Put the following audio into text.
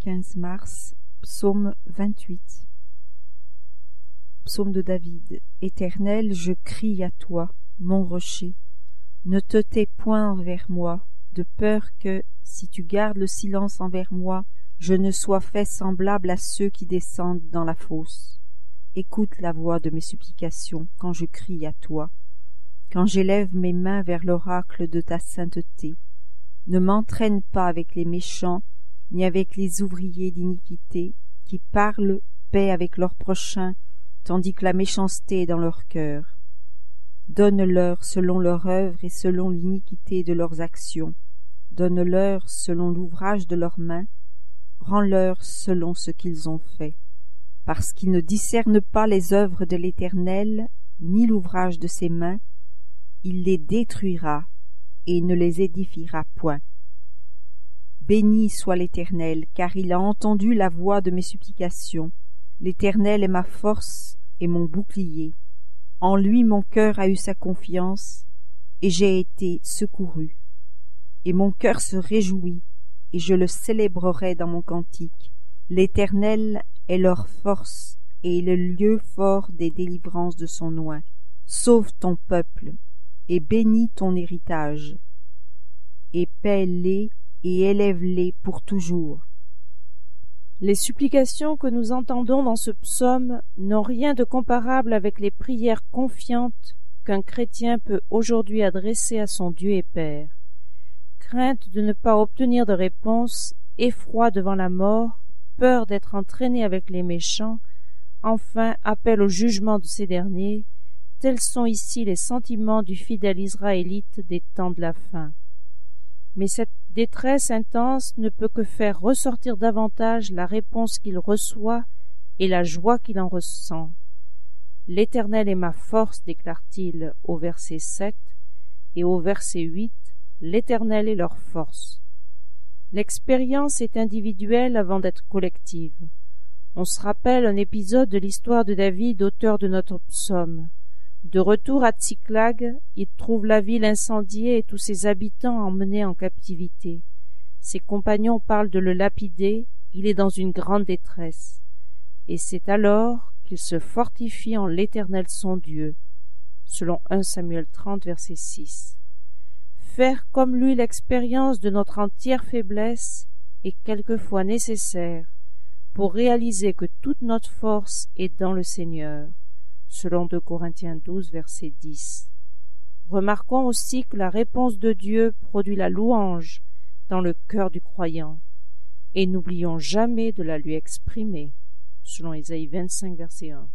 15 mars, psaume 28. Psaume de David. Éternel, je crie à toi, mon rocher. Ne te tais point envers moi, de peur que, si tu gardes le silence envers moi, je ne sois fait semblable à ceux qui descendent dans la fosse. Écoute la voix de mes supplications quand je crie à toi, quand j'élève mes mains vers l'oracle de ta sainteté. Ne m'entraîne pas avec les méchants, ni avec les ouvriers d'iniquité, qui parlent paix avec leurs prochains, tandis que la méchanceté est dans leur cœur. Donne-leur selon leur œuvre et selon l'iniquité de leurs actions. Donne-leur selon l'ouvrage de leurs mains. Rends-leur selon ce qu'ils ont fait. Parce qu'ils ne discernent pas les œuvres de l'Éternel, ni l'ouvrage de ses mains, il les détruira et ne les édifiera point. Béni soit l'Éternel, car il a entendu la voix de mes supplications. L'Éternel est ma force et mon bouclier. En lui mon cœur a eu sa confiance, et j'ai été secouru. Et mon cœur se réjouit, et je le célébrerai dans mon cantique. L'Éternel est leur force, et le lieu fort des délivrances de son oint. Sauve ton peuple, et bénis ton héritage, et paie-les et élève-les pour toujours. Les supplications que nous entendons dans ce psaume n'ont rien de comparable avec les prières confiantes qu'un chrétien peut aujourd'hui adresser à son Dieu et Père. Crainte de ne pas obtenir de réponse, effroi devant la mort, peur d'être entraîné avec les méchants, enfin appel au jugement de ces derniers, tels sont ici les sentiments du fidèle israélite des temps de la fin. Mais cette détresse intense ne peut que faire ressortir davantage la réponse qu'il reçoit et la joie qu'il en ressent. L'Éternel est ma force, déclare-t-il au verset 7, et au verset 8, l'Éternel est leur force. L'expérience est individuelle avant d'être collective. On se rappelle un épisode de l'histoire de David, auteur de notre psaume. De retour à Tsiklag, il trouve la ville incendiée et tous ses habitants emmenés en captivité. Ses compagnons parlent de le lapider, il est dans une grande détresse. Et c'est alors qu'il se fortifie en l'Éternel son Dieu, selon 1 Samuel 30, verset 6. Faire comme lui l'expérience de notre entière faiblesse est quelquefois nécessaire pour réaliser que toute notre force est dans le Seigneur, selon 2 Corinthiens 12, verset 10. Remarquons aussi que la réponse de Dieu produit la louange dans le cœur du croyant, et n'oublions jamais de la lui exprimer, selon Ésaïe 25, verset 1.